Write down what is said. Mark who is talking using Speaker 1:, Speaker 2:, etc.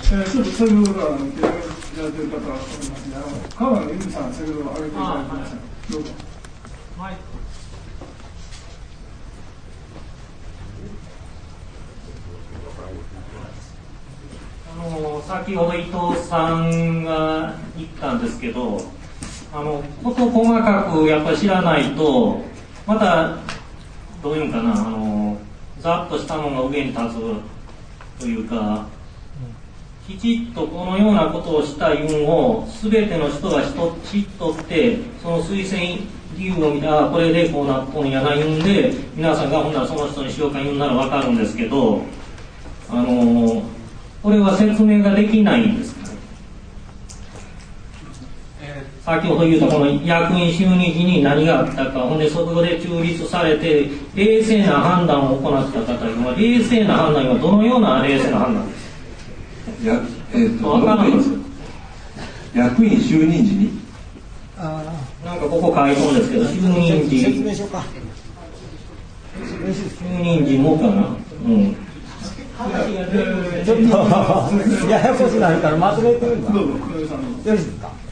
Speaker 1: ちょっとそういうことはやってる方は分かりますが、川野由美さん、先ほど挙げていただきました。どうぞ。
Speaker 2: はい。先ほど伊藤さんが言ったんですけど、こと細かくやっぱり知らないと、またどういうんかな、ざっとしたものが上に立つというか、きちっとこのようなことをしたい運を全ての人が知っとって、その推薦理由を見たら、これでこうなっとんやないんで、皆さんがほんならその人にしようか言うんなら分かるんですけど、これは説明ができないんですか。先ほど言ったこの役員就任時に何があったか、ほんでそこで中立されて冷静な判断を行った方には、冷静な判断はどのような冷静な判断ですか。分からないんですよ。
Speaker 3: 役員就任時に
Speaker 2: なんかここ書いてるんですけど、就任時
Speaker 4: 説明しようか。
Speaker 2: 就任時もかな、
Speaker 4: ちょっとややこしくなるからまとめてみるわ。よろしいですか。